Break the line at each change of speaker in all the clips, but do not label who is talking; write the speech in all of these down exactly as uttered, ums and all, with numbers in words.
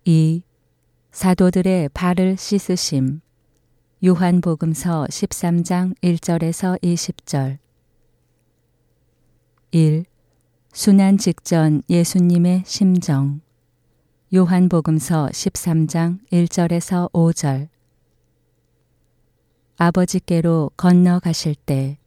이. 사도들의 발을 씻으심. 요한복음서 십삼 장 일 절에서 이십 절. 일. 순환 직전 예수님의 심정. 요한복음서 십삼 장 일 절에서 오 절. 아버지께로 건너가실 때.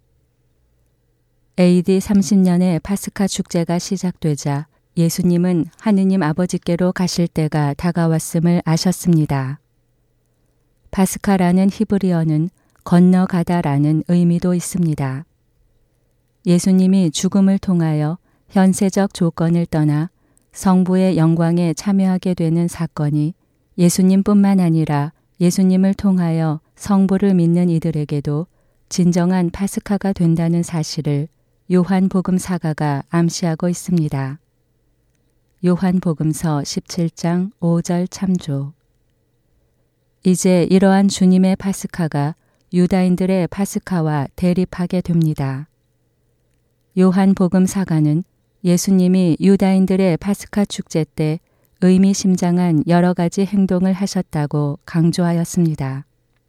에이디 삼십 년에 파스카 축제가 시작되자 예수님은 하느님 아버지께로 가실 때가 다가왔음을 아셨습니다. 파스카라는 히브리어는 건너가다라는 의미도 있습니다. 예수님이 죽음을 통하여 현세적 조건을 떠나 성부의 영광에 참여하게 되는 사건이 예수님뿐만 아니라 예수님을 통하여 성부를 믿는 이들에게도 진정한 파스카가 된다는 사실을 요한복음사가가 암시하고 있습니다. 요한복음서 십칠 장 오 절 참조. 이제 이러한 주님의 파스카가 유다인들의 파스카와 대립하게 됩니다. 요한복음사가는 예수님이 유다인들의 파스카 축제 때 의미심장한 여러 가지 행동을 하셨다고 강조하였습니다.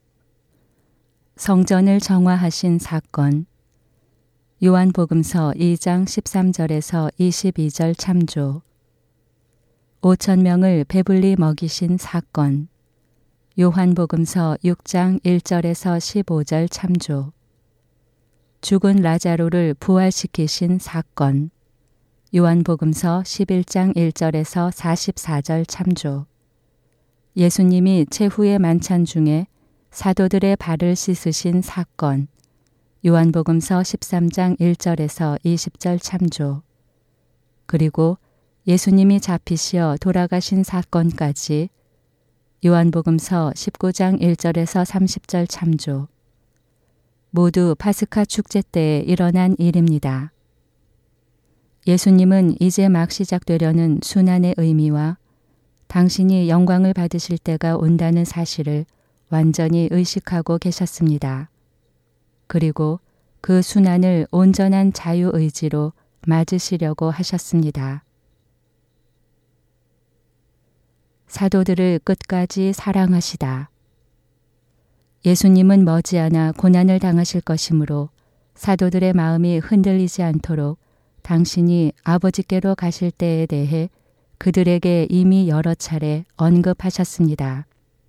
성전을 정화하신 사건. 요한복음서 이 장 십삼 절에서 이십이 절 참조. 오천 명을 배불리 먹이신 사건. 요한복음서 육 장 일 절에서 십오 절 참조. 죽은 라자로를 부활시키신 사건. 요한복음서 십일 장 일 절에서 사십사 절 참조. 예수님이 최후의 만찬 중에 사도들의 발을 씻으신 사건. 요한복음서 십삼 장 일 절에서 이십 절 참조. 그리고 예수님이 잡히시어 돌아가신 사건까지 요한복음서 십구 장 일 절에서 삼십 절 참조. 모두 파스카 축제 때에 일어난 일입니다. 예수님은 이제 막 시작되려는 순환의 의미와 당신이 영광을 받으실 때가 온다는 사실을 완전히 의식하고 계셨습니다. 그리고 그 순환을 온전한 자유의지로 맞으시려고 하셨습니다. 사도들을 끝까지 사랑하시다. 예수님은 머지않아 고난을 당하실 것이므로 사도들의 마음이 흔들리지 않도록 당신이 아버지께로 가실 때에 대해 그들에게 이미 여러 차례 언급하셨습니다.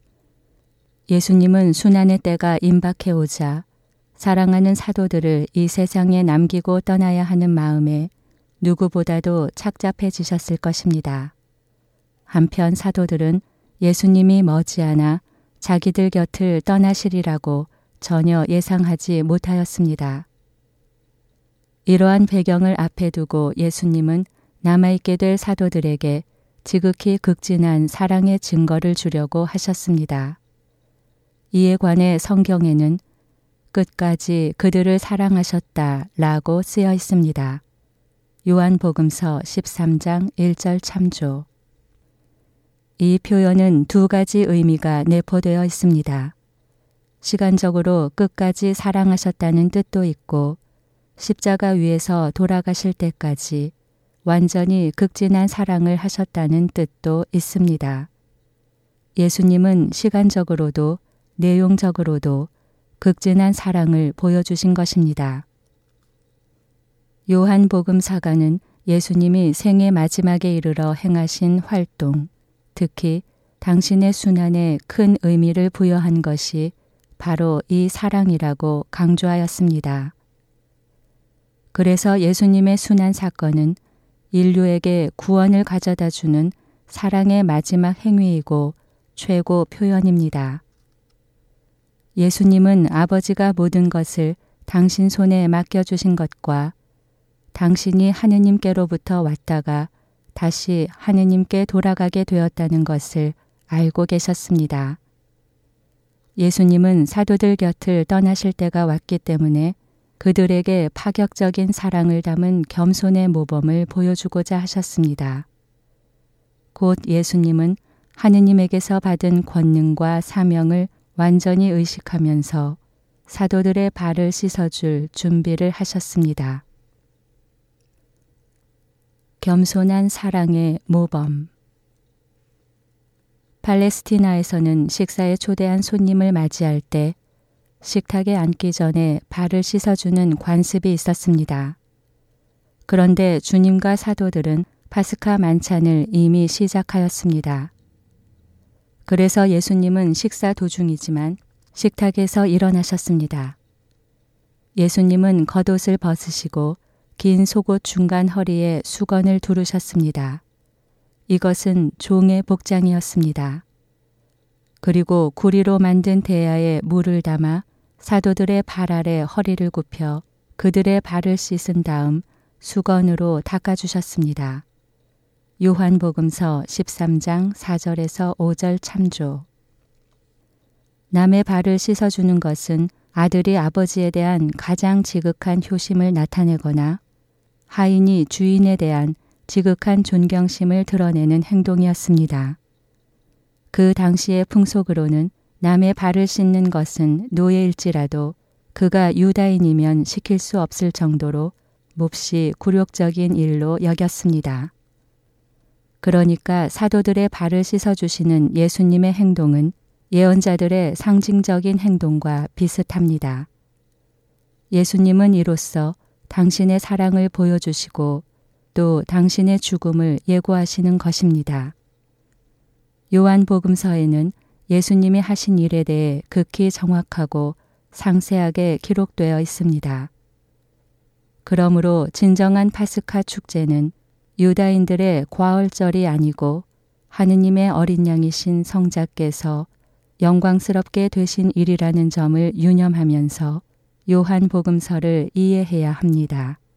예수님은 순환의 때가 임박해 오자 사랑하는 사도들을 이 세상에 남기고 떠나야 하는 마음에 누구보다도 착잡해지셨을 것입니다. 한편 사도들은 예수님이 머지않아 자기들 곁을 떠나시리라고 전혀 예상하지 못하였습니다. 이러한 배경을 앞에 두고 예수님은 남아있게 될 사도들에게 지극히 극진한 사랑의 증거를 주려고 하셨습니다. 이에 관해 성경에는 끝까지 그들을 사랑하셨다라고 쓰여 있습니다. 요한복음서 십삼 장 일 절 참조. 이 표현은 두 가지 의미가 내포되어 있습니다. 시간적으로 끝까지 사랑하셨다는 뜻도 있고 십자가 위에서 돌아가실 때까지 완전히 극진한 사랑을 하셨다는 뜻도 있습니다. 예수님은 시간적으로도 내용적으로도 극진한 사랑을 보여주신 것입니다. 요한복음사가는 예수님이 생애 마지막에 이르러 행하신 활동, 특히 당신의 순환에 큰 의미를 부여한 것이 바로 이 사랑이라고 강조하였습니다. 그래서 예수님의 순환 사건은 인류에게 구원을 가져다 주는 사랑의 마지막 행위이고 최고 표현입니다. 예수님은 아버지가 모든 것을 당신 손에 맡겨주신 것과 당신이 하느님께로부터 왔다가 다시 하느님께 돌아가게 되었다는 것을 알고 계셨습니다. 예수님은 사도들 곁을 떠나실 때가 왔기 때문에 그들에게 파격적인 사랑을 담은 겸손의 모범을 보여주고자 하셨습니다. 곧 예수님은 하느님에게서 받은 권능과 사명을 완전히 의식하면서 사도들의 발을 씻어줄 준비를 하셨습니다. 겸손한 사랑의 모범. 팔레스티나에서는 식사에 초대한 손님을 맞이할 때 식탁에 앉기 전에 발을 씻어주는 관습이 있었습니다. 그런데 주님과 사도들은 파스카 만찬을 이미 시작하였습니다. 그래서 예수님은 식사 도중이지만 식탁에서 일어나셨습니다. 예수님은 겉옷을 벗으시고 긴 속옷 중간 허리에 수건을 두르셨습니다. 이것은 종의 복장이었습니다. 그리고 구리로 만든 대야에 물을 담아 사도들의 발 아래 허리를 굽혀 그들의 발을 씻은 다음 수건으로 닦아주셨습니다. 요한복음서 십삼 장 사 절에서 오 절 참조. 남의 발을 씻어주는 것은 아들이 아버지에 대한 가장 지극한 효심을 나타내거나 하인이 주인에 대한 지극한 존경심을 드러내는 행동이었습니다. 그 당시의 풍속으로는 남의 발을 씻는 것은 노예일지라도 그가 유다인이면 시킬 수 없을 정도로 몹시 굴욕적인 일로 여겼습니다. 그러니까 사도들의 발을 씻어주시는 예수님의 행동은 예언자들의 상징적인 행동과 비슷합니다. 예수님은 이로써 당신의 사랑을 보여주시고 또 당신의 죽음을 예고하시는 것입니다. 요한복음서에는 예수님이 하신 일에 대해 극히 정확하고 상세하게 기록되어 있습니다. 그러므로 진정한 파스카 축제는 유다인들의 과월절이 아니고 하느님의 어린 양이신 성자께서 영광스럽게 되신 일이라는 점을 유념하면서 요한복음서를 이해해야 합니다.